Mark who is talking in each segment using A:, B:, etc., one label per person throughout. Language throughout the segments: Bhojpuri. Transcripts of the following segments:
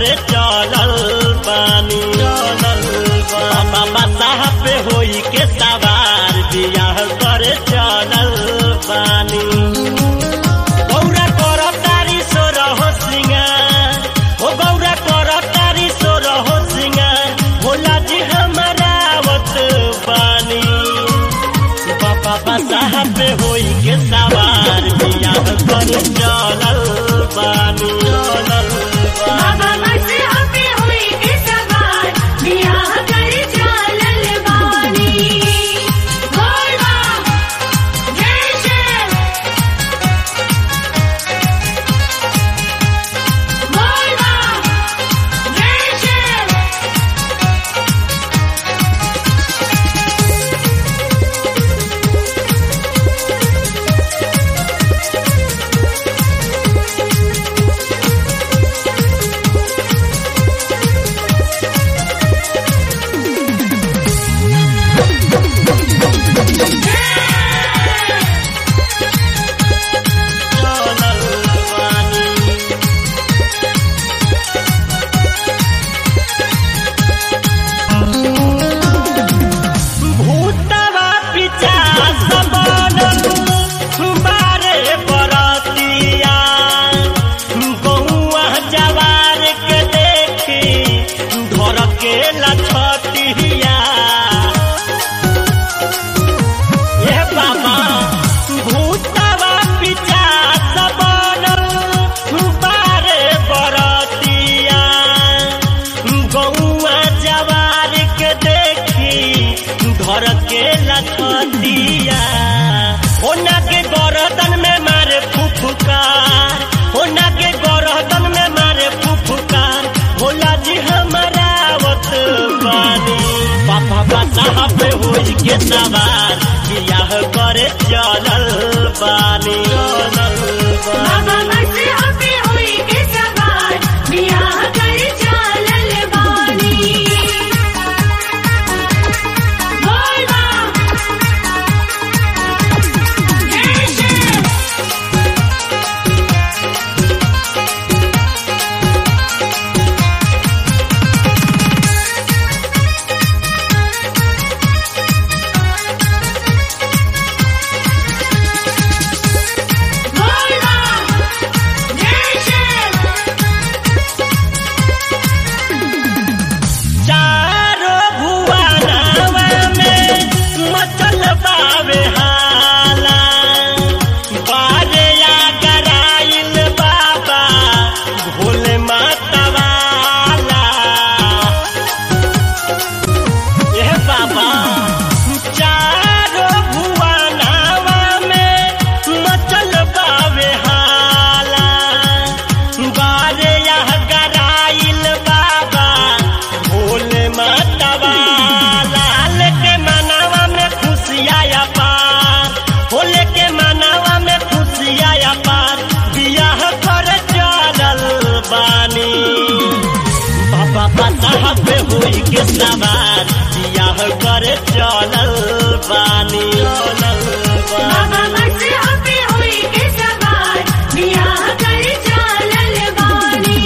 A: करे चलल बानी बाबा साहब पे होई के सवार बियाह करे चलल बानी गौरा कर तारी सो रहो सिंगार ओ गौरा कर तारी सो रहो सिंगार भोला जी हमारा आवत बानी बाबा साहब पे होई के सवार बियाह करे चलल बानी घर के लखतिया होना के गर्दन में मारे फुफकार होना के गर्दन में मारे फुफकार भोला जी हमारा आवत बानी बाबा साहब पे होई के सवार बियाह करे चलल बानी बाबा साहब पे होई के सवार बियाह करे चलल बानी बाबा साहब पे होई के सवार बियाह करे चलल बानी बाबा साहब पे होई के सवार बियाह करे चलल बानी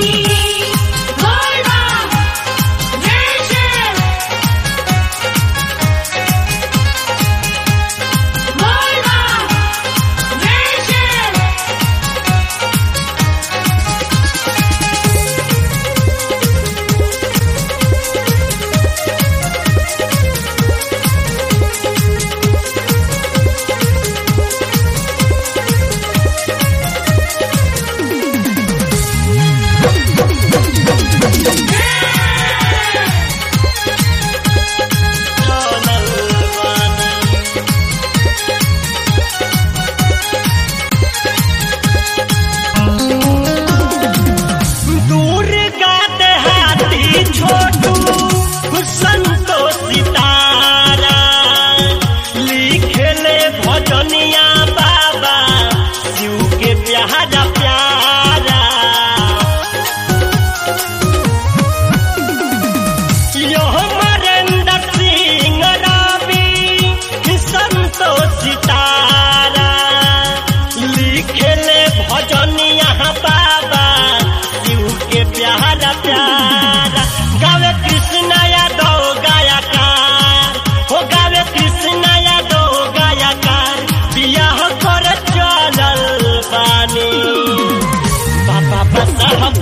A: प्यारा प्यारा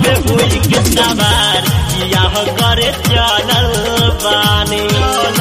A: में हुई के सवार बियाह करे चलल बानी।